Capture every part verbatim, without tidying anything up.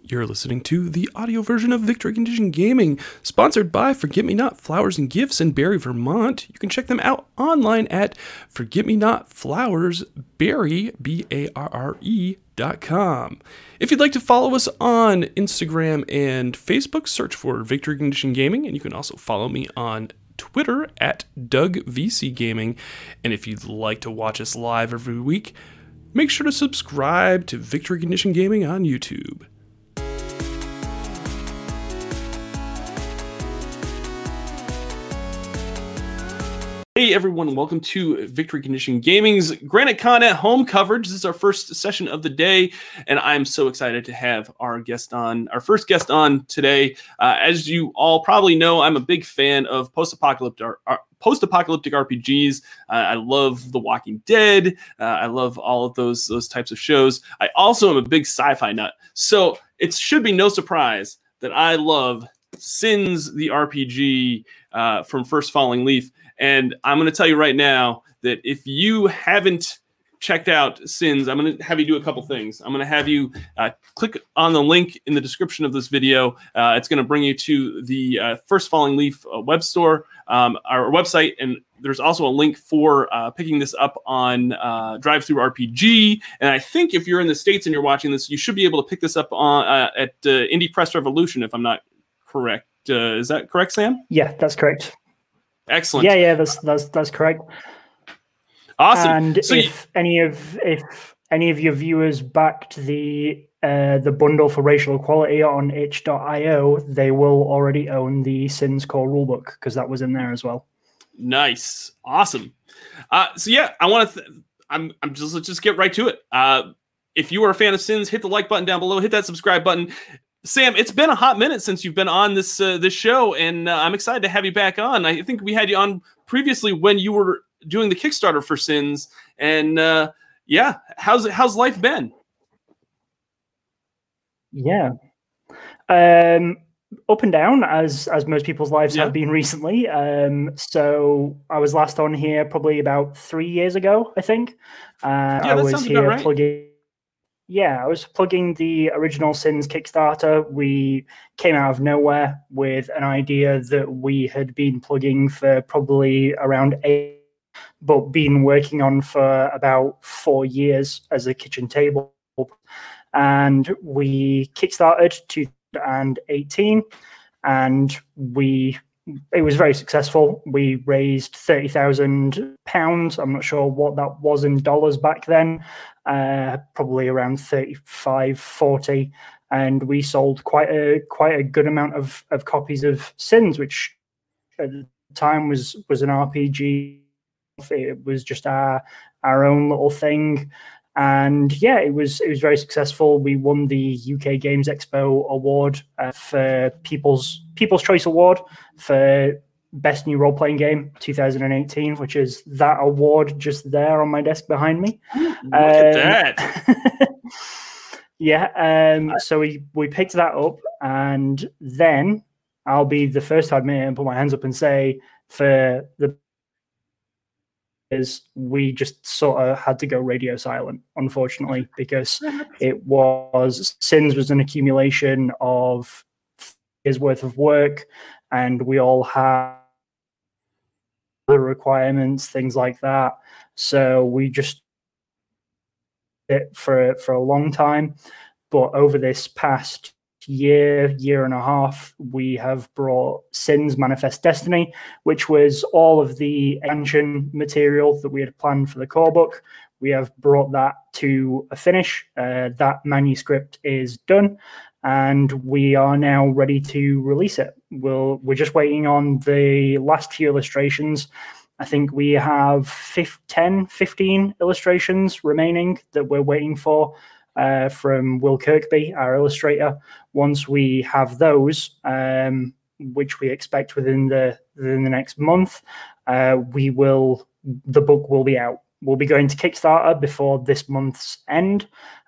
You're listening to the audio version of Victory Condition Gaming, sponsored by Forget Me Not Flowers and Gifts in Barrie, Vermont. You can check them out online at Forget Me Not Flowers Barrie, B A R R E, dot com. If you'd like to follow us on Instagram and Facebook, search for Victory Condition Gaming, and you can also follow me on Twitter at Doug V C Gaming. And if you'd like to watch us live every week, make sure to subscribe to Victory Condition Gaming on YouTube. Hey everyone, welcome to Victory Condition Gaming's Granite Con at Home coverage. This is our first session of the day, and I'm so excited to have our guest on, our first guest on today. Uh, as you all probably know, I'm a big fan of post-apocalyptic uh, post-apocalyptic R P Gs. Uh, I love The Walking Dead. Uh, I love all of those those types of shows. I also am a big sci-fi nut, so it should be no surprise that I love Sins, the R P G uh, from First Falling Leaf. And I'm going to tell you right now that if you haven't checked out Sins, I'm going to have you do a couple things. I'm going to have you uh, click on the link in the description of this video. Uh, it's going to bring you to the uh, First Falling Leaf uh, web store, um, our website, and there's also a link for uh, picking this up on uh, Drive-Thru R P G. And I think if you're in the States and you're watching this, you should be able to pick this up on uh, at uh, Indie Press Revolution, if I'm not correct. Uh, is that correct, Sam? Yeah, that's correct. Excellent. Yeah, yeah, that's that's that's correct. Awesome. And so if you, any of if any of your viewers backed the uh, the bundle for racial equality on itch dot io, they will already own the Sins core rulebook because that was in there as well. Nice, awesome. Uh, so yeah, I want to. Th- I'm I'm just let's just get right to it. Uh, if you are a fan of Sins, hit the like button down below. Hit that subscribe button. Sam, it's been a hot minute since you've been on this uh, this show, and uh, I'm excited to have you back on. I think we had you on previously when you were doing the Kickstarter for Sins, and uh, yeah, how's how's life been? Yeah, um, up and down as as most people's lives yeah. have been recently. Um, so I was last on here probably about three years ago, I think. Uh, yeah, I that was sounds here about right. plugging. Yeah, I was plugging the original Sins Kickstarter. We came out of nowhere with an idea that we had been plugging for probably around eight, but been working on for about four years as a kitchen table. And we kickstarted two thousand eighteen, and we it was very successful. We raised thirty thousand pounds. I'm not sure what that was in dollars back then. Uh, probably around thirty-five, forty, and we sold quite a quite a good amount of, of copies of Sins, which at the time was was an R P G. It was just our our own little thing, and yeah, it was it was very successful. We won the U K Games Expo award uh, for People's People's Choice Award for Best New Role-Playing Game twenty eighteen, which is that award just there on my desk behind me. Look um, at that. yeah, um, so we, we picked that up, and then I'll be the first to admit and put my hands up and say for the is we just sort of had to go radio silent, unfortunately, because it was Sins was an accumulation of years worth of work, and we all had the requirements, things like that. So we just did it for for a long time. But over this past year, year and a half, we have brought Sins Manifest Destiny, which was all of the expansion material that we had planned for the core book. We have brought that to a finish. Uh, that manuscript is done, and we are now ready to release it. We'll, we're just waiting on the last few illustrations. I think we have ten, fifteen illustrations remaining that we're waiting for uh, from Will Kirkby, our illustrator. Once we have those, um, which we expect within the within the next month, uh, we will the book will be out. We'll be going to Kickstarter before this month's end,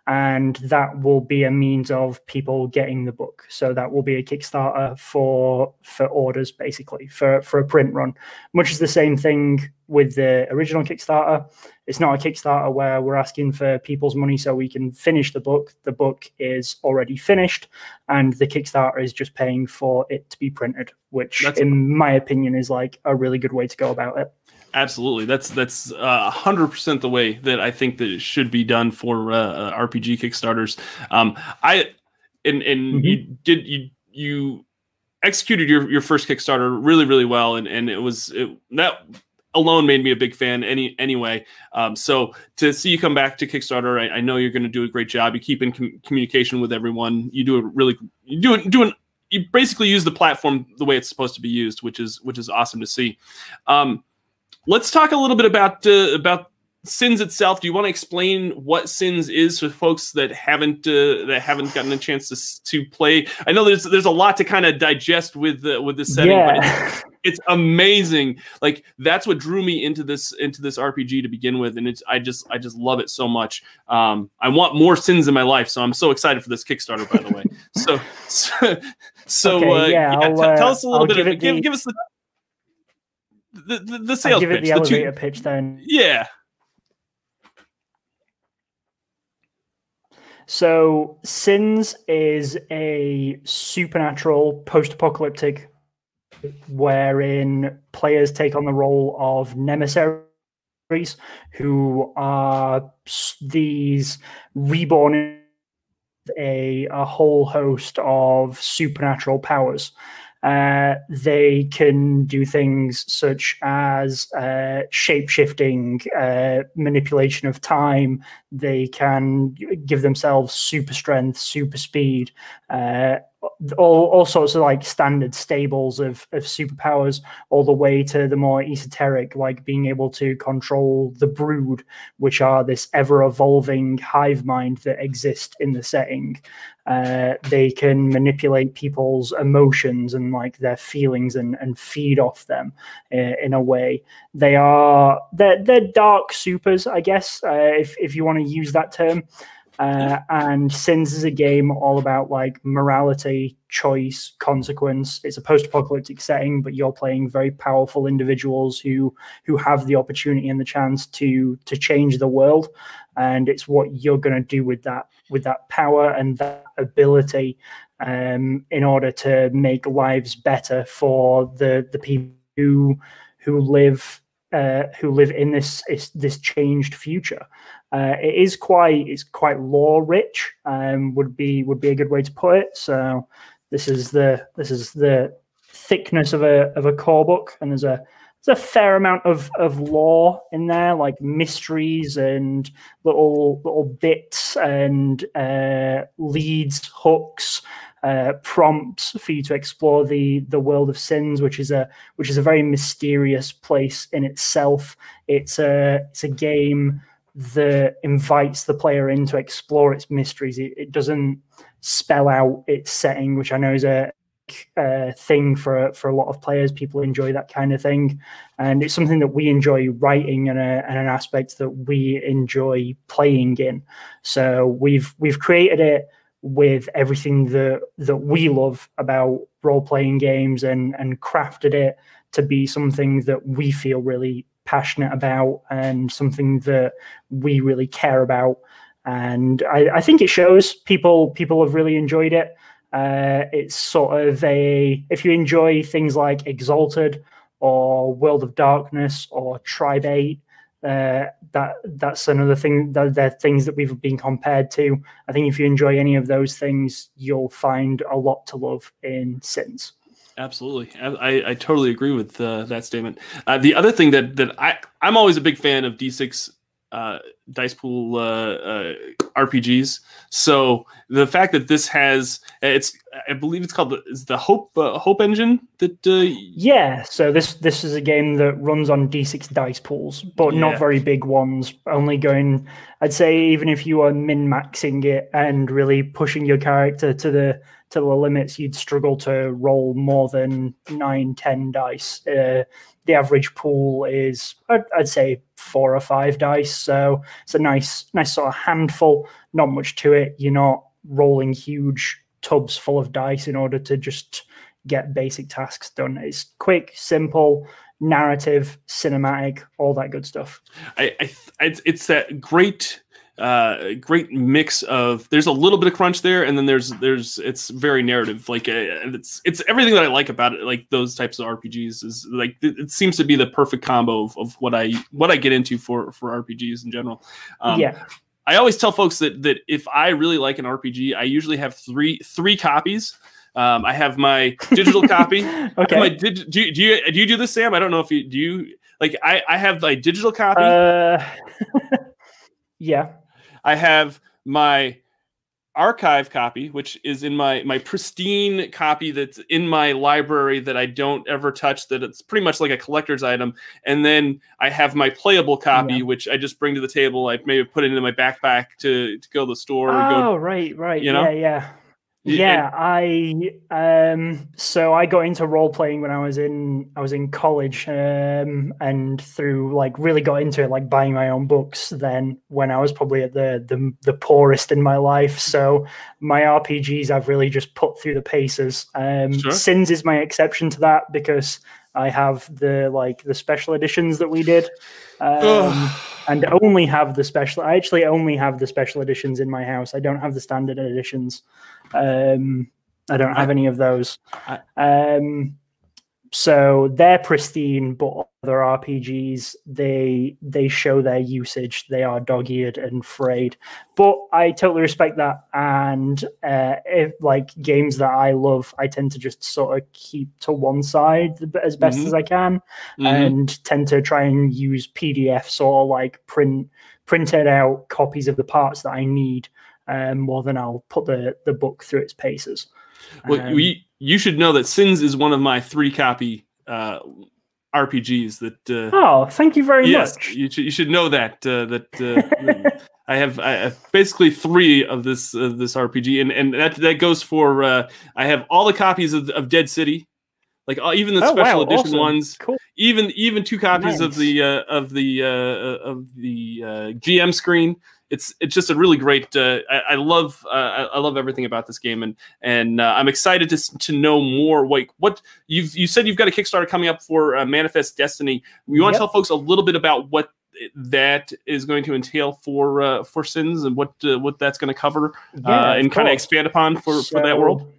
and that will be a means of people getting the book. So that will be a Kickstarter for for orders, basically, for, for a print run, which is the same thing with the original Kickstarter. It's not a Kickstarter where we're asking for people's money so we can finish the book. The book is already finished, and the Kickstarter is just paying for it to be printed, which, That's in my opinion, is like a really good way to go about it. Absolutely, that's that's a hundred percent the way that I think that it should be done for uh, R P G Kickstarters. Um, I and and mm-hmm. you did you you executed your, your first Kickstarter really really well, and and it was it, that alone made me a big fan. Any anyway, um, so to see you come back to Kickstarter, I, I know you're going to do a great job. You keep in com- communication with everyone. You do a really you do it doing. You basically use the platform the way it's supposed to be used, which is which is awesome to see. Um, Let's talk a little bit about uh, about Sins itself. Do you want to explain what Sins is for folks that haven't uh, that haven't gotten a chance to to play? I know there's there's a lot to kind of digest with uh, with this setting, yeah. but it's, it's amazing. Like that's what drew me into this into this R P G to begin with, and it's I just I just love it so much. Um, I want more Sins in my life, so I'm so excited for this Kickstarter. By the way, so so, so okay, uh, yeah, yeah t- uh, tell us a little I'll bit give of it. Give, the... give us the. The, the, the sales I'll give pitch, it the, the elevator two, pitch then. Yeah. So Sins is a supernatural post-apocalyptic wherein players take on the role of nemesis, who are these reborn a, a whole host of supernatural powers. Uh, they can do things such as uh, shape-shifting, uh, manipulation of time. They can give themselves super strength, super speed, uh, all, all sorts of like standard stables of, of superpowers, all the way to the more esoteric, like being able to control the brood, which are this ever-evolving hive mind that exist in the setting. Uh, they can manipulate people's emotions and like their feelings and, and feed off them uh, in a way. They are they're, they're dark supers, I guess, uh, if if you want to use that term. Uh, and Sins is a game all about like morality, choice, consequence. It's a post-apocalyptic setting, but you're playing very powerful individuals who who have the opportunity and the chance to to change the world. And it's what you're going to do with that with that power and that ability um, in order to make lives better for the the people who who live uh, who live in this this changed future. Uh, it is quite it's quite lore rich. Um, would be would be a good way to put it. So this is the this is the thickness of a of a core book, and there's a there's a fair amount of of lore in there, like mysteries and little little bits and uh, leads, hooks, uh, prompts for you to explore the the world of Sins, which is a which is a very mysterious place in itself. It's a it's a game that invites the player in to explore its mysteries. It, it doesn't spell out its setting, which I know is a, a thing for for a lot of players. People enjoy that kind of thing, and it's something that we enjoy writing and, a, and an aspect that we enjoy playing in. So we've we've created it with everything that that we love about role-playing games and and crafted it to be something that we feel really passionate about and something that we really care about. And I, I think it shows. People people have really enjoyed it. Uh, it's sort of a, if you enjoy things like Exalted or World of Darkness or Tribe eight, uh, that that's another thing. That they're things that we've been compared to. I think if you enjoy any of those things, you'll find a lot to love in Sins. Absolutely. I, I totally agree with uh, that statement. Uh, the other thing that, that I, I'm always a big fan of D six uh, dice pool uh, uh, R P Gs. So the fact that this has, it's, I believe it's called the, is the Hope uh, Hope Engine that. Uh, yeah. So this this is a game that runs on D six dice pools, but yeah. not very big ones. Only going I'd say even if you were min-maxing it and really pushing your character to the to the limits, you'd struggle to roll more than nine, ten dice. Uh, the average pool is, I'd, I'd say, four or five dice. So it's a nice, nice sort of handful. Not much to it. You're not rolling huge tubs full of dice in order to just get basic tasks done. It's quick, simple, narrative, cinematic, all that good stuff. I, I it's, it's that great. Uh, great mix of there's a little bit of crunch there, and then there's there's it's very narrative. Like uh, it's it's everything that I like about it. Like those types of R P Gs is like it, it seems to be the perfect combo of, of what I what I get into for for R P Gs in general. Um, yeah, I always tell folks that that if I really like an R P G, I usually have three three copies. Um, I have my digital copy. Okay. My dig, do, you, do you do you do this, Sam? I don't know if you do. You like I I have my digital copy. Uh, yeah. I have my archive copy, which is in my my pristine copy that's in my library that I don't ever touch, that it's pretty much like a collector's item. And then I have my playable copy, yeah. which I just bring to the table. I maybe put it into my backpack to, to go to the store. Oh, or go, right, right. You know? Yeah, yeah. Yeah, I um so I got into role playing when I was in I was in college, um and through like really got into it, like buying my own books then when I was probably at the the, the poorest in my life. So my R P Gs I've really just put through the paces. Um sure. Sins is my exception to that because I have the like the special editions that we did. Um and only have the special I actually only have the special editions in my house. I don't have the standard editions. Um, I don't have I, any of those. I, um, so they're pristine, but other R P Gs, they they show their usage. They are dog-eared and frayed. But I totally respect that. And uh, if like games that I love, I tend to just sort of keep to one side as best mm-hmm. as I can, mm-hmm. and tend to try and use P D Fs or like print printed out copies of the parts that I need. Um, more than I'll put the, the book through its paces. Well, um, we, you should know that Sins is one of my three copy uh, R P Gs. That uh, oh, thank you very yes, much. You should you should know that uh, that uh, I have I have basically three of this uh, this R P G, and and that that goes for uh, I have all the copies of, of Dead City. Like uh, even the oh, special wow, edition awesome. ones, cool. even even two copies nice. of the uh, of the uh, of the uh, G M screen. It's it's just a really great. Uh, I, I love uh, I love everything about this game, and and uh, I'm excited to to know more. Like what you've you said, you've got a Kickstarter coming up for uh, Manifest Destiny. You want to yep. tell folks a little bit about what that is going to entail for uh, for Sins and what uh, what that's going to cover, yeah, uh, and kind of expand upon for, so, for that world.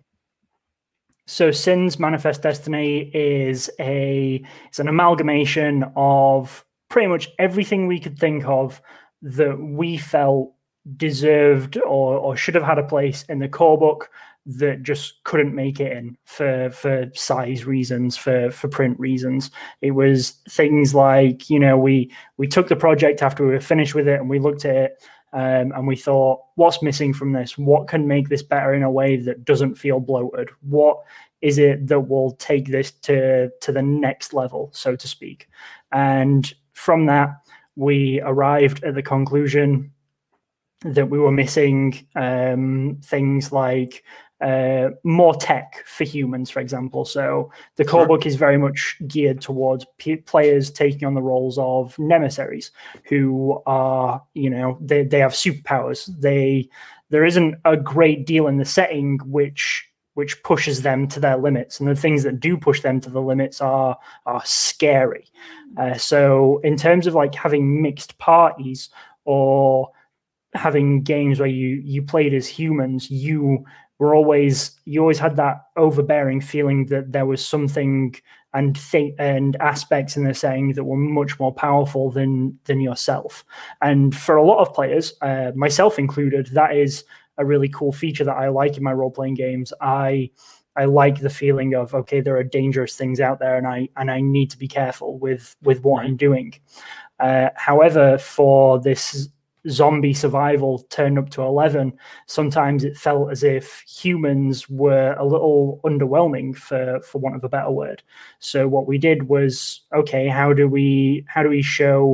So Sins Manifest Destiny is a it's an amalgamation of pretty much everything we could think of that we felt deserved or, or should have had a place in the core book that just couldn't make it in for for size reasons, for for print reasons. It was things like, you know, we we took the project after we were finished with it and we looked at it um, and we thought, what's missing from this? What can make this better in a way that doesn't feel bloated? What is it that will take this to to the next level, so to speak? And from that, we arrived at the conclusion that we were missing um, things like uh, more tech for humans, for example. So the core sure. book is very much geared towards p- players taking on the roles of nemissaries, who are, you know, they, they have superpowers. They there isn't a great deal in the setting which which pushes them to their limits. And the things that do push them to the limits are, are scary. Uh, so in terms of like having mixed parties or having games where you, you played as humans, you were always, you always had that overbearing feeling that there was something and th- and aspects in the setting that were much more powerful than, than yourself. And for a lot of players, uh, myself included, that is a really cool feature that I like in my role-playing games. I I like the feeling of, okay, there are dangerous things out there and I and I need to be careful with, with what I'm doing. Uh, however, for this zombie survival turned up to eleven, sometimes it felt as if humans were a little underwhelming, for, for want of a better word. So what we did was, okay, how do we how do we show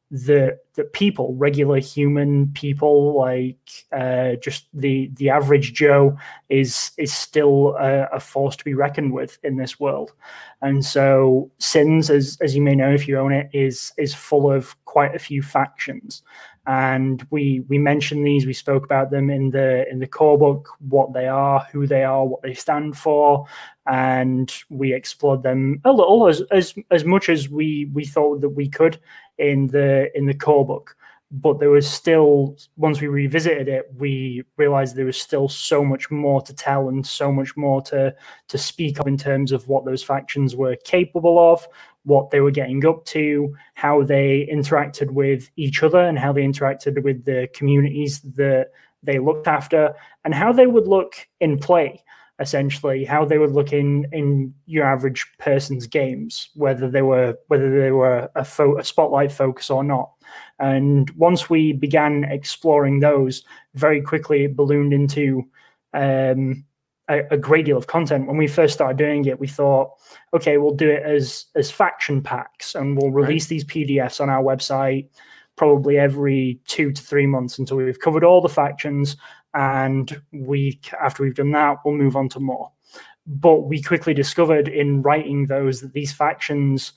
that that people, regular human people, like uh, just the the average Joe, is is still a, a force to be reckoned with in this world. And so Sins, as as you may know if you own it, is is full of quite a few factions. And we we mentioned these, we spoke about them in the in the core book, what they are, who they are, what they stand for, and we explored them a little, as as as much as we we thought that we could in the in the core book. But there was still, once we revisited it, we realized there was still so much more to tell and so much more to to speak of in terms of what those factions were capable of, what they were getting up to, how they interacted with each other and how they interacted with the communities that they looked after, and how they would look in play, essentially, how they would look in in your average person's games, whether they were whether they were a, fo- a spotlight focus or not. And once we began exploring those, very quickly it ballooned into um, a, a great deal of content. When we first started doing it, we thought, okay, we'll do it as as faction packs, and we'll release right. these P D Fs on our website probably every two to three months until we've covered all the factions. And we, after we've done that, we'll move on to more. But we quickly discovered in writing those that these factions,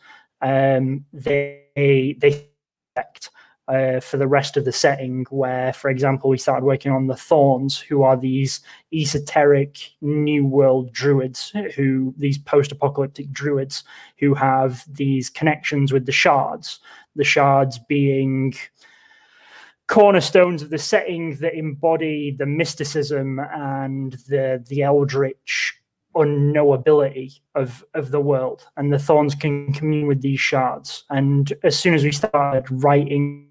um, they they affect uh, for the rest of the setting. Where, for example, we started working on the Thorns, who are these esoteric New World druids, who these post-apocalyptic druids who have these connections with the Shards. The Shards being cornerstones of the setting that embody the mysticism and the the eldritch unknowability of of the world, and the Thorns can commune with these shards. And as soon as we started writing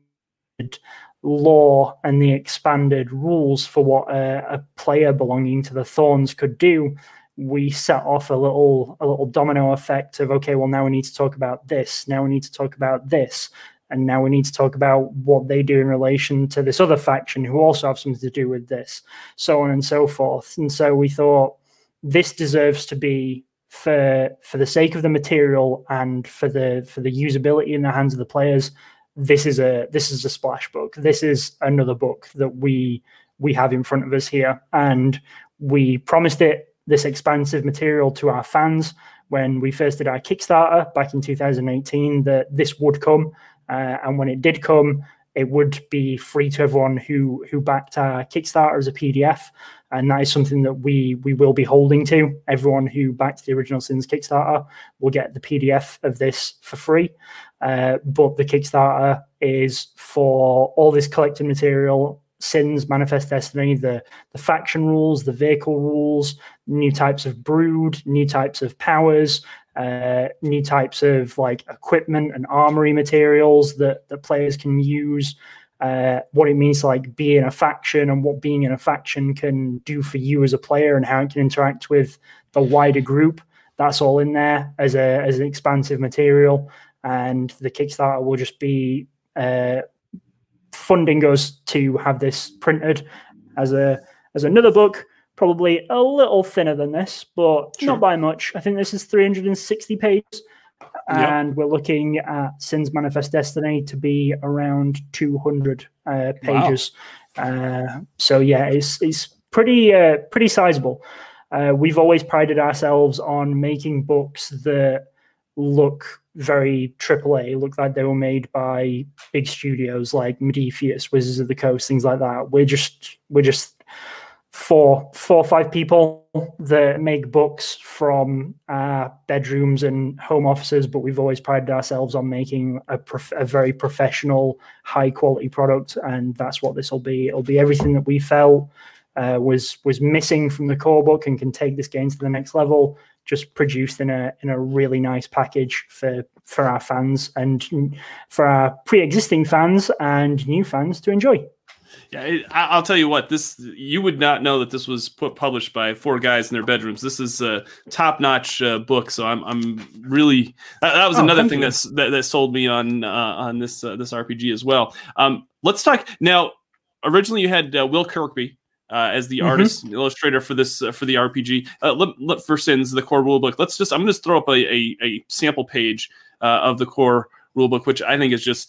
lore and the expanded rules for what a, a player belonging to the Thorns could do, we set off a little a little domino effect of, okay, well, now we need to talk about this, now we need to talk about this, and now we need to talk about what they do in relation to this other faction who also have something to do with this, so on and so forth. And so we thought, this deserves to be, for for the sake of the material and for the for the usability in the hands of the players, this is a this is a splash book. This is another book that we we have in front of us here. And we promised it, this expansive material, to our fans when we first did our Kickstarter back in two thousand eighteen, that this would come. Uh, and when it did come, it would be free to everyone who who backed our Kickstarter as a P D F. And that is something that we we will be holding to. Everyone who backed the original Sins Kickstarter will get the P D F of this for free. Uh, but the Kickstarter is for all this collected material: Sins, Manifest Destiny, the, the faction rules, the vehicle rules, new types of brood, new types of powers, uh, new types of like equipment and armory materials that, that players can use, uh, what it means to like be in a faction and what being in a faction can do for you as a player and how it can interact with the wider group. That's all in there as a as an expansive material. And the Kickstarter will just be uh, funding us to have this printed as a as another book, probably a little thinner than this, but sure, not by much. I think this is three hundred sixty pages, and yep, we're looking at Sins Manifest Destiny to be around two hundred uh, pages. Wow. Uh, so yeah, it's it's pretty uh, pretty sizable. Uh, we've always prided ourselves on making books that look very triple A, look like they were made by big studios like Modiphius, Wizards of the Coast, things like that. We're just we're just four four or five people that make books from our bedrooms and home offices, but we've always prided ourselves on making a, prof- a very professional, high quality product, and that's what this will be. It'll be everything that we felt uh, was was missing from the core book and can take this game to the next level, just produced in a in a really nice package for for our fans and for our pre-existing fans and new fans to enjoy. Yeah, it, I'll tell you what, this you would not know that this was put published by four guys in their bedrooms. This is a top-notch uh, book, so I'm I'm really that, that was oh, another thing that's that, that sold me on uh, on this uh, this R P G as well. Um, let's talk now. Originally, you had uh, Will Kirkby Uh, as the mm-hmm. artist and illustrator for this uh, for the R P G. Uh, let, let, for Sins, the core rulebook. Let's just I'm going to throw up a, a, a sample page uh, of the core rulebook, which I think is just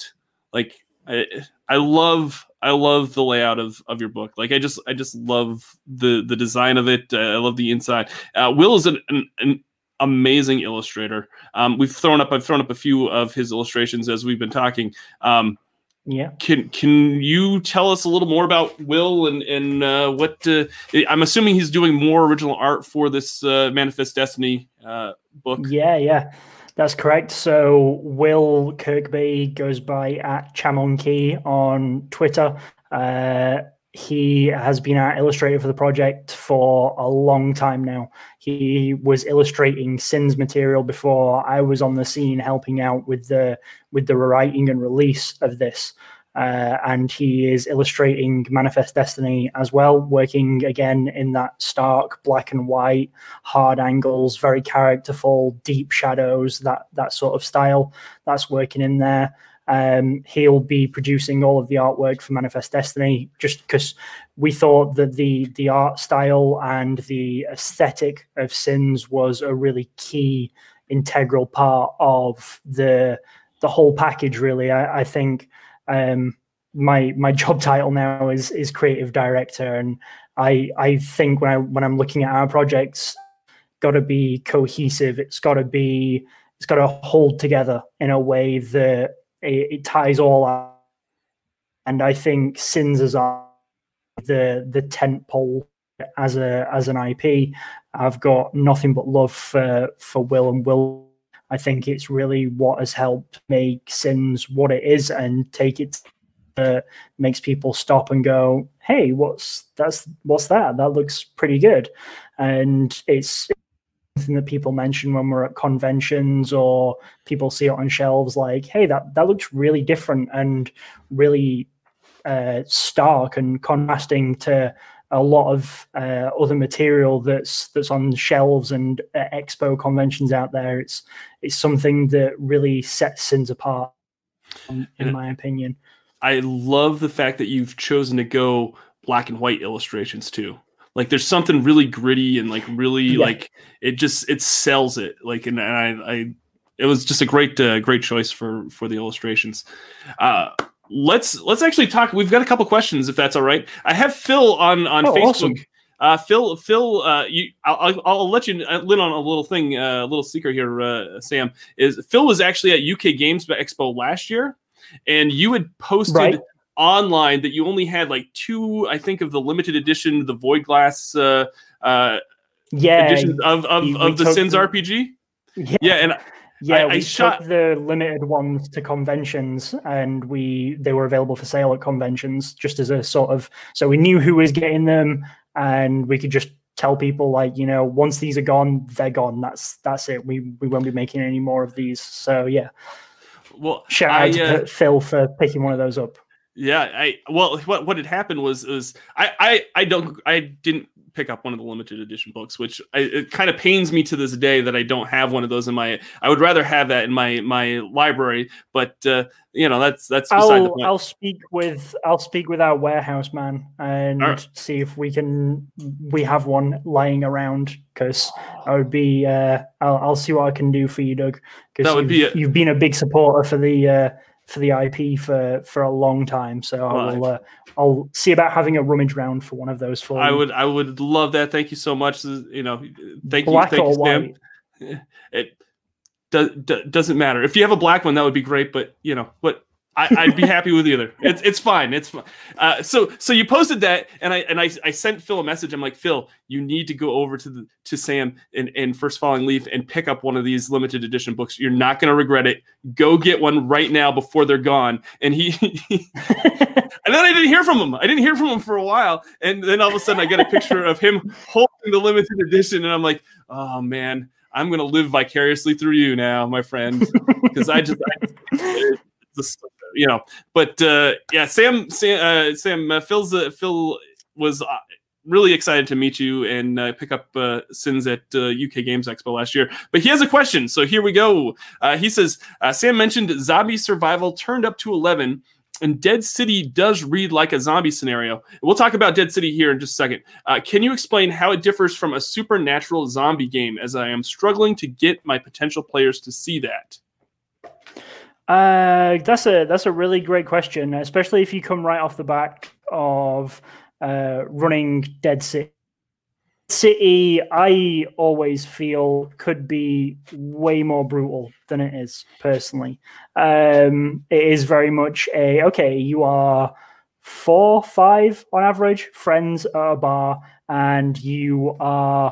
like I, I love I love the layout of, of your book. Like I just I just love the the design of it. Uh, I love the inside. Uh, Will is an, an, an amazing illustrator. Um, we've thrown up I've thrown up a few of his illustrations as we've been talking. Um, yeah. Can can you tell us a little more about Will and and uh, what? Uh, I'm assuming he's doing more original art for this uh, Manifest Destiny uh, book. Yeah, yeah. That's correct. So Will Kirkby goes by at Chamonkey on Twitter. Uh, he has been our illustrator for the project for a long time now. He was illustrating Sins material before I was on the scene helping out with the with the writing and release of this. Uh, and he is illustrating Manifest Destiny as well, working again in that stark black and white, hard angles, very characterful, deep shadows, that that sort of style. That's working in there. Um, he'll be producing all of the artwork for Manifest Destiny, just because we thought that the the art style and the aesthetic of Sins was a really key, integral part of the the whole package. Really, I, I think. Um, my my job title now is is creative director, and I I think when I when I'm looking at our projects, got to be cohesive. It's got to be it's got to hold together in a way that it, it ties all up. And I think Sins is the the tent pole as a as an I P. I've got nothing but love for for Will and Will. I think it's really what has helped make Sins what it is and take it uh, makes people stop and go, hey, what's that's what's that? That looks pretty good. And it's something that people mention when we're at conventions or people see it on shelves like, hey, that, that looks really different and really uh, stark and contrasting to a lot of uh, other material that's that's on shelves and uh, expo conventions out there. It's it's something that really sets Sins apart, in, in my opinion. I love the fact that you've chosen to go black and white illustrations too. Like there's something really gritty and like really yeah. like it just it sells it. Like and, and I, I it was just a great uh, great choice for for the illustrations. Uh, Let's let's actually talk. We've got a couple questions, if that's all right. I have Phil on on oh, Facebook. Awesome. Uh, Phil, Phil, uh, you, I'll, I'll, I'll let you in on a little thing, a uh, little secret here, uh, Sam. Is Phil was actually at U K Games Expo last year, and you had posted right. online that you only had like two, I think, of the limited edition, the Void Glass uh, uh, yeah, editions of of, we, of the Sins the, R P G. Yeah, yeah and. Yeah, I, we I shot took the limited ones to conventions, and we they were available for sale at conventions, just as a sort of so we knew who was getting them, and we could just tell people like, you know, once these are gone, they're gone. That's that's it. We we won't be making any more of these. So yeah, well, shout I, out to uh, Phil for picking one of those up. Yeah, I well, what what had happened was was I I I don't I didn't pick up one of the limited edition books, which I, it kind of pains me to this day that I don't have one of those in my. I would rather have that in my my library, but uh, you know that's that's beside I'll, the point. I'll speak with I'll speak with our warehouse man and right. see if we can we have one lying around, because I would be uh, I'll I'll see what I can do for you, Doug, because you've, be a, you've been a big supporter for the. Uh, for the I P for, for a long time. So I will, uh, I'll see about having a rummage round for one of those for I you. would, I would love that. Thank you so much. You know, thank black you. Thank or you, Sam. white? It does, doesn't matter. If you have a black one, that would be great, but you know, what I, I'd be happy with either. It's it's fine. It's fine. Uh, so so you posted that, and I and I, I sent Phil a message. I'm like, Phil, you need to go over to the to Sam and, and First Falling Leaf and pick up one of these limited edition books. You're not going to regret it. Go get one right now before they're gone. And he, he and then I didn't hear from him. I didn't hear from him for a while, and then all of a sudden I get a picture of him holding the limited edition, and I'm like, oh man, I'm going to live vicariously through you now, my friend, because I just. I, it's, you know, but uh, yeah, Sam, Sam, uh, Sam, uh, Phil's uh, Phil was uh, really excited to meet you and uh, pick up uh, Sins at uh, U K Games Expo last year. But he has a question, so here we go. Uh, he says, uh, Sam mentioned zombie survival turned up to eleven, and Dead City does read like a zombie scenario. We'll talk about Dead City here in just a second. Uh, can you explain how it differs from a supernatural zombie game, as I am struggling to get my potential players to see that? Uh, that's a that's a really great question, especially if you come right off the back of uh, running Dead City. City, I always feel could be way more brutal than it is personally. Um, it is very much a okay. You are four, five on average friends at a bar, and you are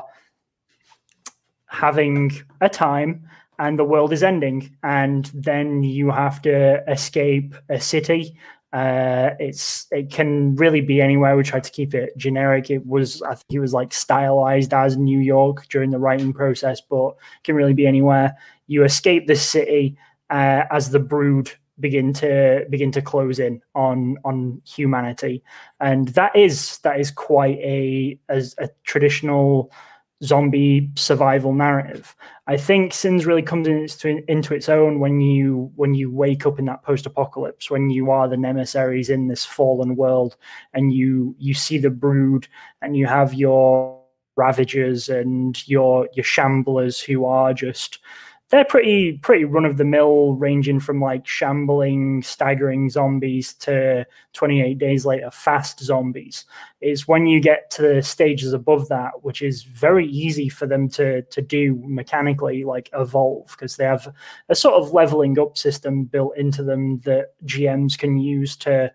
having a time. And the world is ending, and then you have to escape a city. Uh, it's it can really be anywhere. We tried to keep it generic. It was I think it was like stylized as New York during the writing process, but it can really be anywhere. You escape this city uh, as the Brood begin to begin to close in on on humanity, and that is that is quite a as a traditional zombie survival narrative. I think Sins really comes into, into its own when you when you wake up in that post-apocalypse, when you are the Nemesaries in this fallen world, and you you see the Brood, and you have your Ravagers and your your Shamblers who are just they're pretty pretty run of the mill, ranging from like shambling, staggering zombies to twenty-eight days later fast zombies. Is when you get to the stages above that, which is very easy for them to to do mechanically, like evolve, because they have a sort of leveling up system built into them that G Ms can use to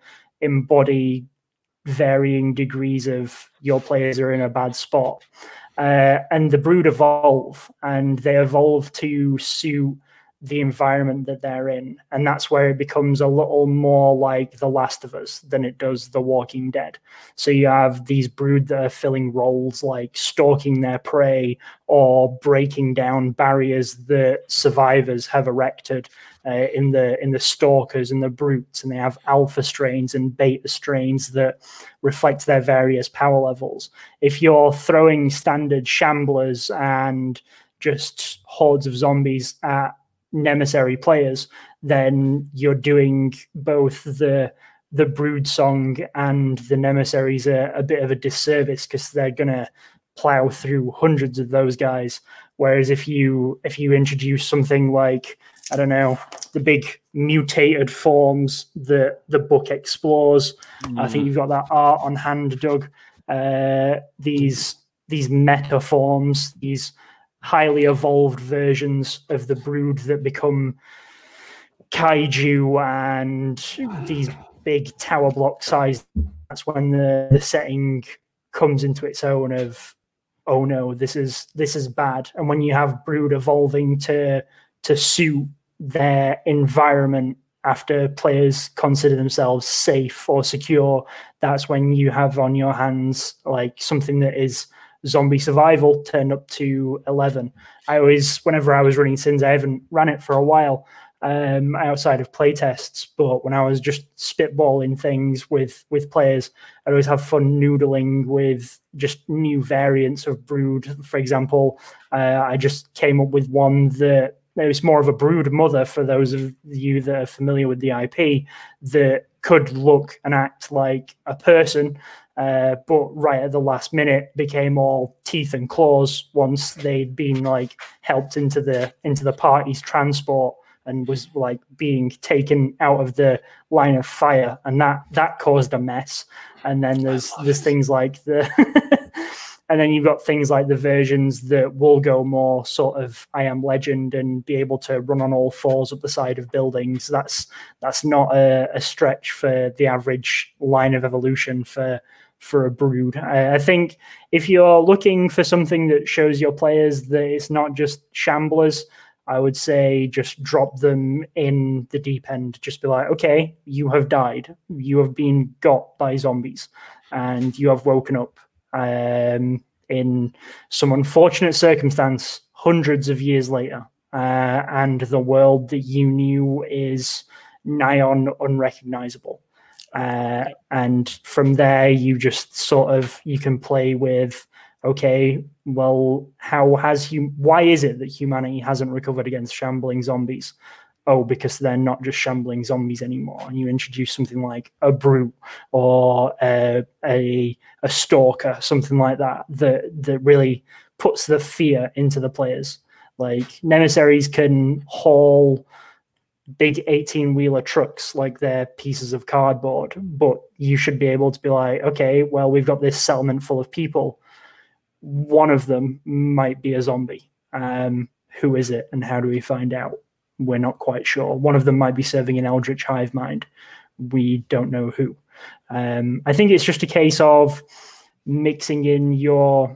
embody varying degrees of your players are in a bad spot. Uh, and the Brood evolve, and they evolve to suit the environment that they're in. And that's where it becomes a little more like The Last of Us than it does The Walking Dead. So you have these Brood that are filling roles like stalking their prey or breaking down barriers that survivors have erected uh, in the in the stalkers and the brutes. And they have alpha strains and beta strains that reflect their various power levels. If you're throwing standard shamblers and just hordes of zombies at Nemesary players, then you're doing both the the Brood song and the Nemesaries a, a bit of a disservice, because they're gonna plow through hundreds of those guys. Whereas if you if you introduce something like, I don't know, the big mutated forms that the book explores, mm. I think you've got that art on hand, Doug. Uh, these these meta forms, these highly evolved versions of the Brood that become kaiju and these big tower block size. That's when the, the setting comes into its own of, oh no, this is this is bad. And when you have Brood evolving to to suit their environment after players consider themselves safe or secure, that's when you have on your hands like something that is zombie survival turned up to eleven. I always, whenever I was running Sins, I haven't ran it for a while um, outside of playtests, but when I was just spitballing things with, with players, I always have fun noodling with just new variants of Brood. For example, uh, I just came up with one that it was more of a Brood mother, for those of you that are familiar with the I P, that could look and act like a person, Uh, but right at the last minute became all teeth and claws once they'd been like helped into the into the party's transport and was like being taken out of the line of fire, and that that caused a mess. And then there's there's it. things like the and then you've got things like the versions that will go more sort of I Am Legend and be able to run on all fours up the side of buildings. That's that's not a, a stretch for the average line of evolution for for a Brood. I, I think if you're looking for something that shows your players that it's not just shamblers, I would say just drop them in the deep end. Just be like, okay, you have died. You have been got by zombies and you have woken up um, in some unfortunate circumstance hundreds of years later. Uh, and the world that you knew is nigh on unrecognizable. Uh, and from there, you just sort of, you can play with, okay, well, how has hum- why is it that humanity hasn't recovered against shambling zombies? Oh, because they're not just shambling zombies anymore. And you introduce something like a Brute or a, a a stalker, something like that, that that really puts the fear into the players. Like Nemesaries can haul big eighteen-wheeler trucks like they're pieces of cardboard, but you should be able to be like, okay, well, we've got this settlement full of people. One of them might be a zombie. Um, who is it, and how do we find out? We're not quite sure. One of them might be serving an eldritch hive mind. We don't know who. Um, I think it's just a case of mixing in your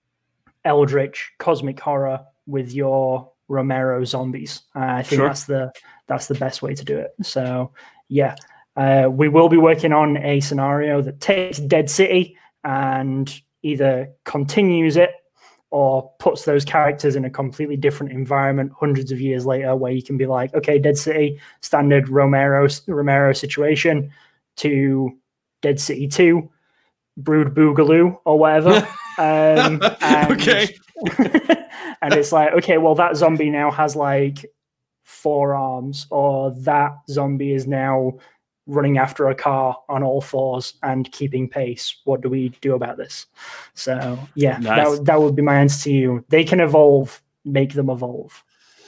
eldritch cosmic horror with your Romero zombies. Uh, I think Sure. that's the that's the best way to do it. So yeah, uh, we will be working on a scenario that takes Dead City and either continues it or puts those characters in a completely different environment hundreds of years later, where you can be like, okay, Dead City, standard Romero Romero situation, to Dead City two, Brood Boogaloo or whatever. um, and, Okay. and it's like, okay, well, that zombie now has like four arms, or that zombie is now running after a car on all fours and keeping pace. What do we do about this? So yeah, Nice. that, that would be my answer to you. They can evolve, make them evolve.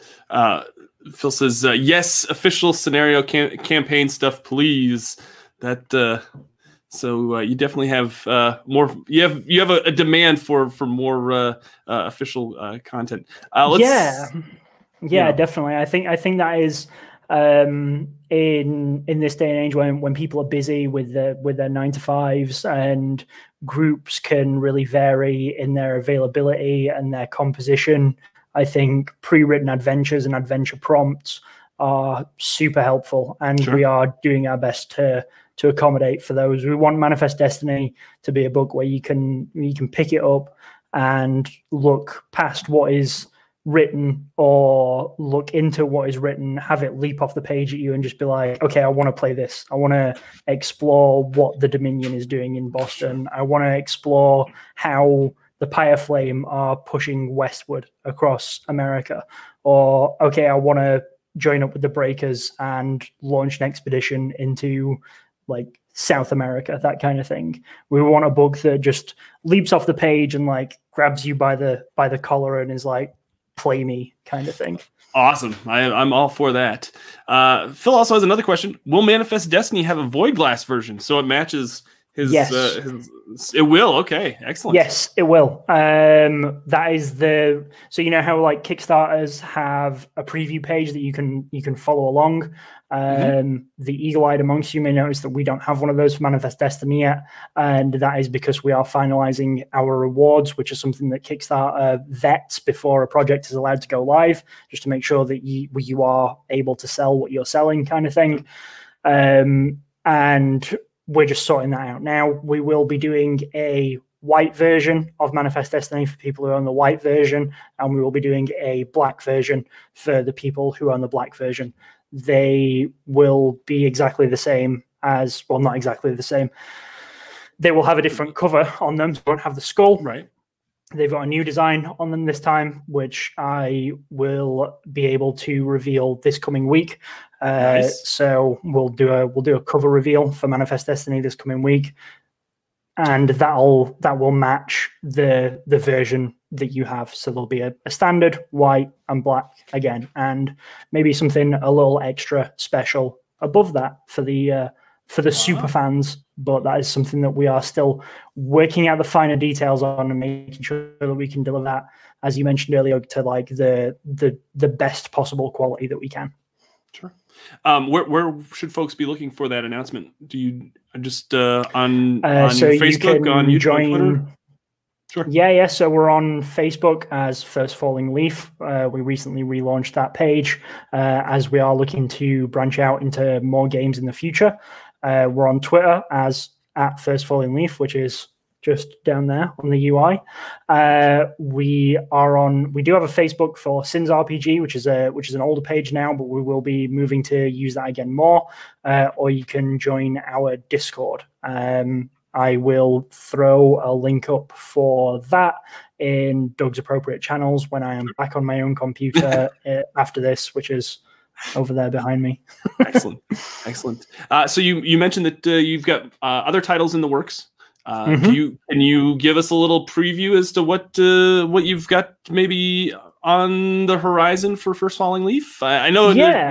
Uh, Phil says, uh, yes, official scenario cam- campaign stuff, please. That uh, so uh, you definitely have uh, more. You have you have a, a demand for for more uh, uh, official uh, content. Uh, let's, yeah, yeah, know. definitely. I think I think that is um, in in this day and age when when people are busy with the with their nine to fives, and groups can really vary in their availability and their composition. I think pre-written adventures and adventure prompts are super helpful, and Sure. we are doing our best to to accommodate for those. We want Manifest Destiny to be a book where you can you can pick it up and look past what is written, or look into what is written, have it leap off the page at you and just be like, okay, I want to play this. I want to explore what the Dominion is doing in Boston. I want to explore how the Pyre Flame are pushing westward across America. Or, okay, I want to join up with the Breakers and launch an expedition into like South America, that kind of thing. We want a book that just leaps off the page and like grabs you by the by the collar and is like, play me, kind of thing. Awesome. I, I'm all for that. Uh, Phil also has another question. Will Manifest Destiny have a Void Glass version so it matches his? Yes. Uh, his it will. Okay. Excellent. Yes, it will. Um, that is the so you know how like Kickstarters have a preview page that you can you can follow along. Um, mm-hmm. The eagle-eyed amongst you may notice that we don't have one of those for Manifest Destiny yet, and that is because we are finalizing our rewards, which is something that Kickstarter vets before a project is allowed to go live, just to make sure that you you are able to sell what you're selling, kind of thing. Um, and we're just sorting that out now. We will be doing a white version of Manifest Destiny for people who own the white version, and we will be doing a black version for the people who own the black version. They will be exactly the same as, well, not exactly the same. They will have a different cover on them. They won't have the skull. Right. They've got a new design on them this time, which I will be able to reveal this coming week. Uh, Nice. So we'll do a we'll do a cover reveal for Manifest Destiny this coming week, and that'll that will match the the version that you have. So there'll be a, a standard white and black again, and maybe something a little extra special above that for the uh, for the wow. super fans. But that is something that we are still working out the finer details on and making sure that we can deliver that, as you mentioned earlier, to like the the the best possible quality that we can. Sure. Um, where where should folks be looking for that announcement? Do you just uh, on, uh, on so Facebook, you on YouTube, join, on Twitter? Sure. Yeah, yeah. So we're on Facebook as First Falling Leaf. Uh, we recently relaunched that page uh, as we are looking to branch out into more games in the future. Uh, we're on Twitter as at First Falling Leaf, which is just down there on the U I. Uh, we are on. We do have a Facebook for Sins R P G, which is a which is an older page now, but we will be moving to use that again more. Uh, or you can join our Discord. Um, I will throw a link up for that in Doug's appropriate channels when I am back on my own computer uh, after this, which is over there behind me. Excellent, excellent. Uh, so you you mentioned that uh, you've got uh, other titles in the works. Uh, mm-hmm. Do you can you give us a little preview as to what uh, what you've got maybe on the horizon for First Falling Leaf? I, I know yeah. you know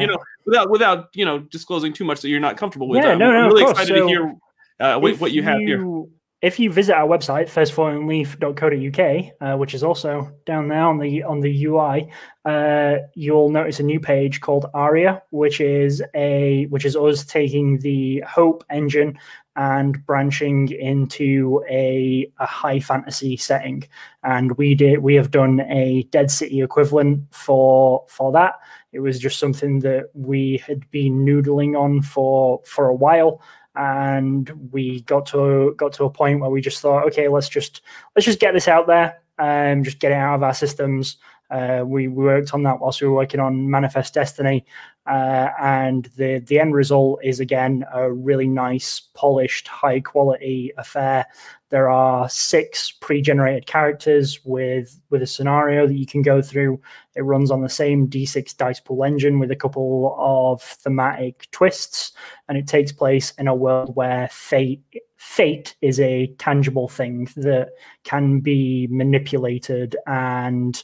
without without you know disclosing too much that you're not comfortable with. Yeah, I'm, no, no, I'm really of course. excited So to hear uh, what, what you, you have here. If you visit our website, first fallen leaf dot co dot U K, uh, which is also down there on the on the U I, uh, you'll notice a new page called Aria, which is a which is us taking the Hope engine and branching into a, a high fantasy setting. And we did we have done a Dead City equivalent for for that. It was just something that we had been noodling on for for a while. And we got to got to a point where we just thought, okay, let's just let's just get this out there and just get it out of our systems. Uh, we, we worked on that whilst we were working on Manifest Destiny, uh, and the the end result is again a really nice, polished, high quality affair. There are six pre-generated characters with with a scenario that you can go through. It runs on the same D six dice pool engine with a couple of thematic twists, and it takes place in a world where fate fate is a tangible thing that can be manipulated and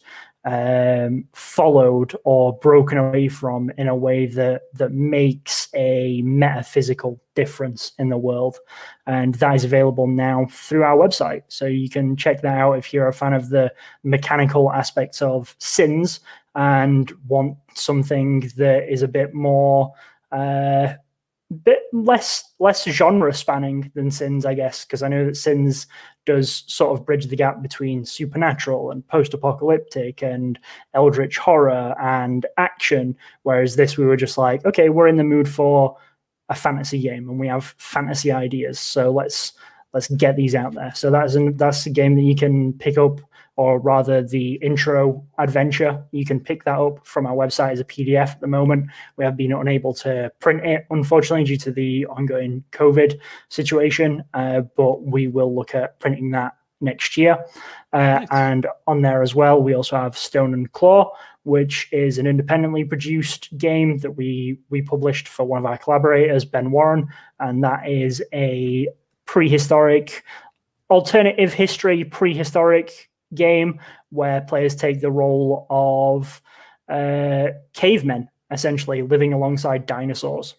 um, followed or broken away from in a way that that makes a metaphysical difference in the world. And that is available now through our website. So you can check that out if you're a fan of the mechanical aspects of Sins and want something that is a bit more uh, bit less less genre spanning than Sins, I guess, because I know that Sins does sort of bridge the gap between supernatural and post-apocalyptic and eldritch horror and action, whereas this we were just like, okay, we're in the mood for a fantasy game and we have fantasy ideas, so let's let's get these out there. So that's an, that's a game that you can pick up, or rather the intro adventure, you can pick that up from our website as a P D F at the moment. We have been unable to print it, unfortunately, due to the ongoing COVID situation, uh, but we will look at printing that next year. Uh, nice. And on there as well, we also have Stone and Claw, which is an independently produced game that we we published for one of our collaborators, Ben Warren, and that is a prehistoric, alternative history, prehistoric game where players take the role of uh, cavemen, essentially living alongside dinosaurs.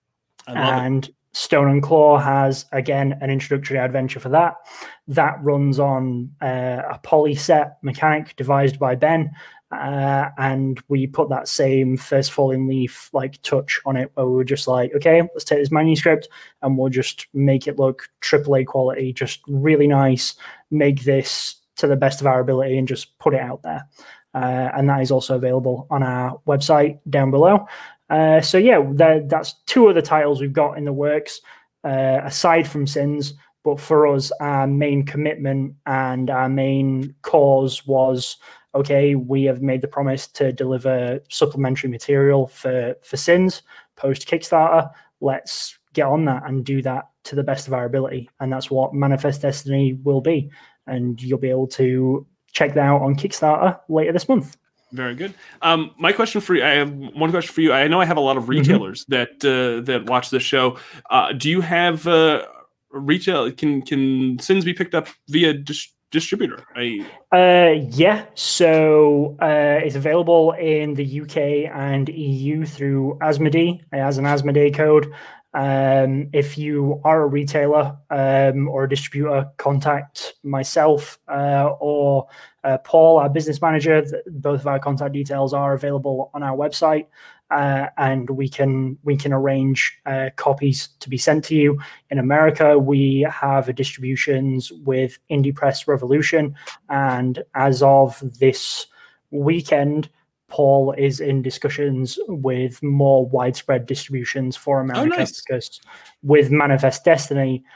And it. Stone and Claw has, again, an introductory adventure for that. That runs on uh, a poly set mechanic devised by Ben. Uh, and we put that same First Falling Leaf like touch on it, where we were just like, okay, let's take this manuscript and we'll just make it look triple A quality, just really nice, make this to the best of our ability and just put it out there. Uh, and that is also available on our website down below. Uh, so yeah, that, that's two of the titles we've got in the works, uh, aside from Sins. But for us, our main commitment and our main cause was, okay, we have made the promise to deliver supplementary material for, for Sins post Kickstarter. Let's get on that and do that to the best of our ability. And that's what Manifest Destiny will be. And you'll be able to check that out on Kickstarter later this month. Very good. Um, my question for you, I have one question for you. I know I have a lot of retailers mm-hmm. that uh, that watch this show. Uh, do you have uh, retail? Can can Sins be picked up via dis- distributor? I... Uh, yeah. So uh, it's available in the U K and E U through Asmodee. It has an Asmodee code. Um, if you are a retailer um, or a distributor, contact myself uh, or uh, Paul, our business manager. Both of our contact details are available on our website, uh, and we can we can arrange uh, copies to be sent to you. In America, we have distributions with Indie Press Revolution, and as of this weekend, Paul is in discussions with more widespread distributions for America. Oh, nice. Because with Manifest Destiny,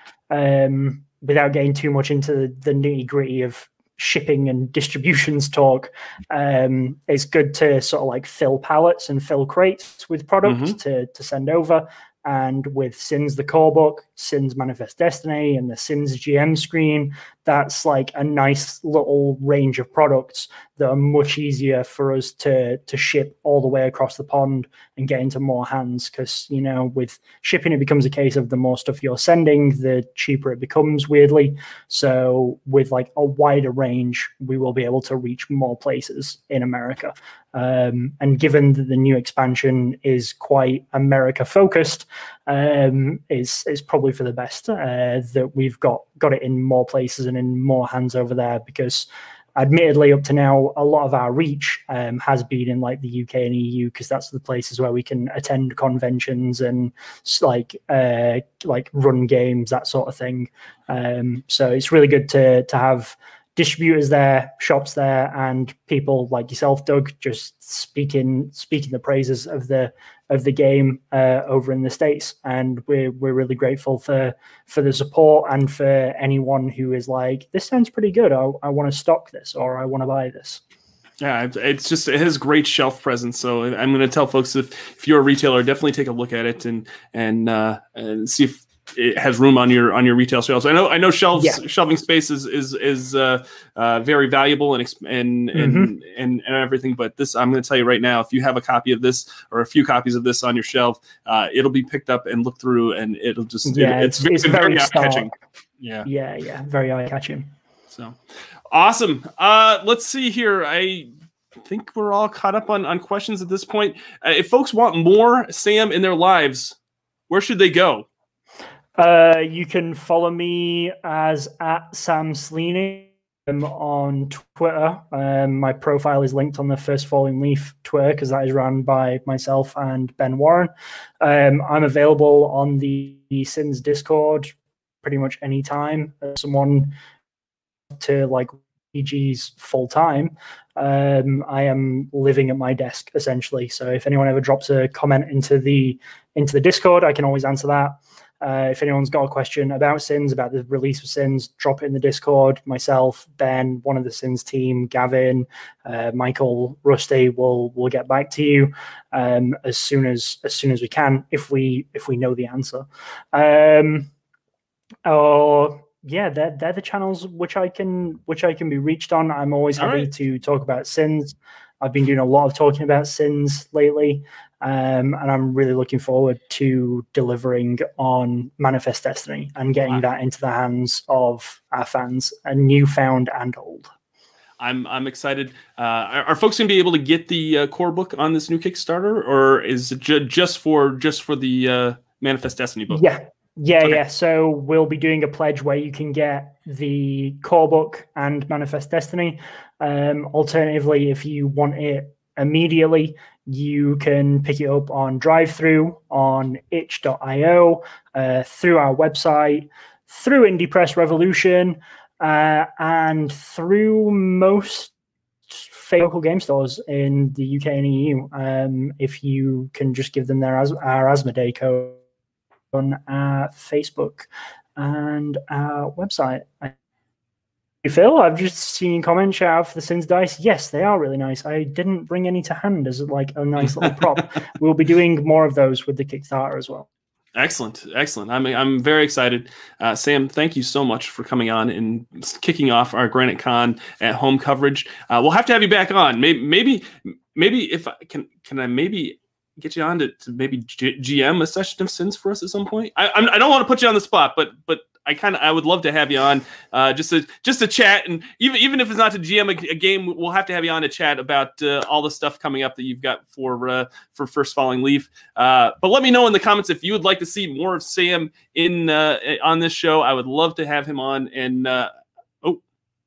um, without getting too much into the, the nitty gritty of shipping and distributions talk, um, it's good to sort of like fill pallets and fill crates with products mm-hmm. to, to send over. And with Sins, the core book, Sins Manifest Destiny, and the Sins G M screen, that's like a nice little range of products that are much easier for us to to ship all the way across the pond and get into more hands. Because, you know, with shipping, it becomes a case of the more stuff you're sending, the cheaper it becomes, weirdly. So with like a wider range, we will be able to reach more places in America. Um, and given that the new expansion is quite America focused, um, is is probably for the best uh, that we've got got it in more places and in more hands over there. Because, admittedly, up to now, a lot of our reach um, has been in like the U K and E U, because that's the places where we can attend conventions and like uh, like run games, that sort of thing. Um, so it's really good to to have distributors there, shops there, and people like yourself, Doug, just speaking speaking the praises of the of the game uh, over in the States. And we're we're really grateful for for the support, and for anyone who is like, this sounds pretty good, I, I want to stock this, or I want to buy this. Yeah, it's just, it has great shelf presence. So I'm going to tell folks, if, if you're a retailer, definitely take a look at it and and uh, and see if it has room on your on your retail shelves. I know I know shelves yeah. shelving space is is is uh, uh, very valuable and and, mm-hmm. and and and everything. But this, I'm going to tell you right now, if you have a copy of this or a few copies of this on your shelf, uh, it'll be picked up and looked through, and it'll just yeah, it, it's, it's, it's very, very eye catching. Yeah, yeah, yeah, very eye catching. So awesome. Uh, let's see here. I think we're all caught up on on questions at this point. Uh, if folks want more Sam in their lives, where should they go? Uh, you can follow me as at Sam Sleaney um, on Twitter. Um, my profile is linked on the First Falling Leaf Twitter, because that is run by myself and Ben Warren. Um, I'm available on the Sins Discord pretty much any time. As someone to like E Gs full time, um, I am living at my desk essentially. So if anyone ever drops a comment into the into the Discord, I can always answer that. Uh, if anyone's got a question about Sins, about the release of Sins, drop it in the Discord. Myself, Ben, one of the Sins team, Gavin, uh, Michael, Rusty will will get back to you um, as soon as as soon as we can, if we if we know the answer. Um, or yeah, they're they're the channels which I can which I can be reached on. I'm always happy right. to talk about Sins. I've been doing a lot of talking about Sins lately. Um, and I'm really looking forward to delivering on Manifest Destiny and getting wow. that into the hands of our fans, and newfound and old. I'm I'm excited. Uh, are, are folks gonna be able to get the uh, core book on this new Kickstarter, or is it ju- just for just for the uh, Manifest Destiny book? Yeah, yeah, okay. yeah. So we'll be doing a pledge where you can get the core book and Manifest Destiny. Um, alternatively, if you want it immediately, you can pick it up on drive-thru, on itch dot io, uh, through our website, through Indie Press Revolution, uh, and through most local game stores in the U K and E U. Um, if you can just give them their As- our Asmodee code on our Facebook and our website. Phil, I've just seen comments shout out for the Sins dice. Yes, they are really nice. I didn't bring any to hand as like a nice little prop. We'll be doing more of those with the Kickstarter as well. Excellent, excellent. I'm I'm very excited. Uh, Sam, thank you so much for coming on and kicking off our Granite Con at home coverage. Uh, we'll have to have you back on. Maybe maybe maybe if I can can I maybe get you on to, to maybe G- GM a session of Sins for us at some point. I I'm, I don't want to put you on the spot, but but. I kind of I would love to have you on uh, just to just to chat, and even even if it's not to G M a, a game, we'll have to have you on to chat about uh, all the stuff coming up that you've got for uh, for First Falling Leaf. Uh, but let me know in the comments if you would like to see more of Sam in uh, on this show. I would love to have him on. And uh, oh,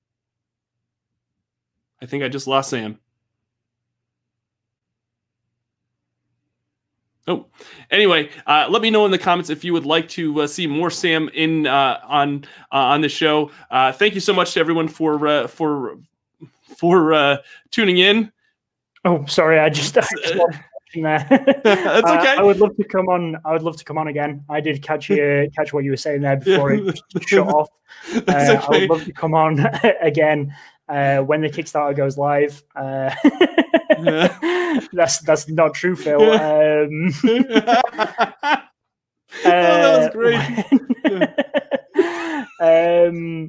I think I just lost Sam. Oh, anyway, uh, let me know in the comments if you would like to uh, see more Sam in uh, on uh, on the show. Uh, thank you so much to everyone for uh, for for uh, tuning in. Oh, sorry, I just, I just watching there. That's okay. Uh, I would love to come on. I would love to come on again. I did catch you catch what you were saying there before it shut off. Uh, okay. I would love to come on again uh, when the Kickstarter goes live. Uh, Yeah. that's that's not true, Phil. Um, oh, that was great. um,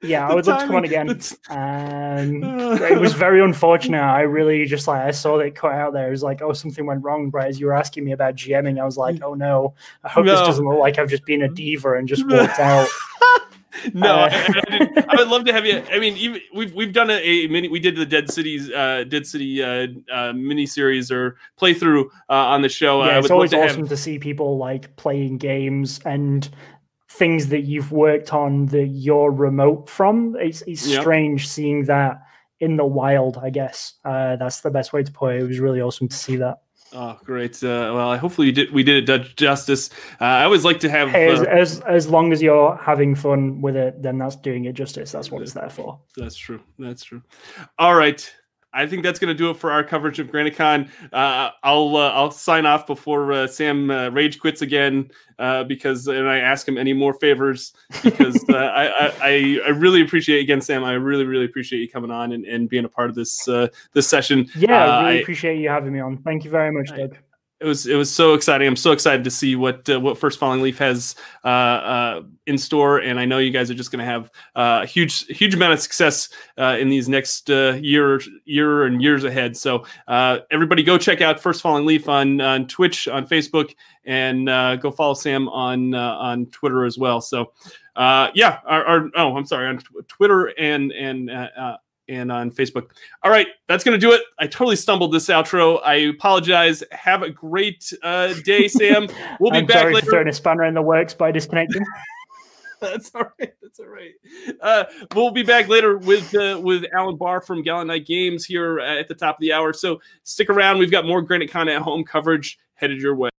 Yeah, I would love to come on again. Um, it was very unfortunate. I really just like I saw it cut out there. It was like, oh, something went wrong. But as you were asking me about GMing, I was like, oh no, I hope no. this doesn't look like I've just been a diva and just walked out. No, uh, I, I, I would love to have you. I mean, even we've we've done a, a mini. We did the Dead Cities, uh, Dead City uh, uh, mini series or playthrough uh, on the show. Yeah, uh, it's always to awesome have... to see people like playing games and things that you've worked on that you're remote from. It's, it's yep. strange seeing that in the wild. I guess uh, that's the best way to put it. It was really awesome to see that. Oh, great! Uh, well, hopefully you did. We did it justice. Uh, I always like to have hey, as, uh, as as long as you're having fun with it, then that's doing it justice. That's what it's there for. That's true. That's true. All right. I think that's going to do it for our coverage of GraniteCon. Uh, I'll uh, I'll sign off before uh, Sam uh, rage quits again uh, because and I ask him any more favors because uh, I, I I really appreciate again, Sam. I really really appreciate you coming on and, and being a part of this uh, this session. Yeah, I uh, really I, appreciate you having me on. Thank you very much, Doug. It was it was so exciting. I'm so excited to see what uh, what First Falling Leaf has uh, uh, in store, and I know you guys are just going to have uh, a huge huge amount of success uh, in these next uh, year year and years ahead. So uh, everybody, go check out First Falling Leaf on on Twitch, on Facebook, and uh, go follow Sam on uh, on Twitter as well. So uh, yeah, our, our, oh I'm sorry, on Twitter and and. Uh, uh, and on Facebook. All right, that's going to do it. I totally stumbled this outro. I apologize. Have a great uh, day, Sam. We'll be I'm back sorry later. for throwing a spanner in the works by disconnecting. That's all right. That's all right. Uh, we'll be back later with uh, with Alan Barr from Gallant Knight Games here at the top of the hour. So stick around. We've got more GraniteCon at Home coverage headed your way.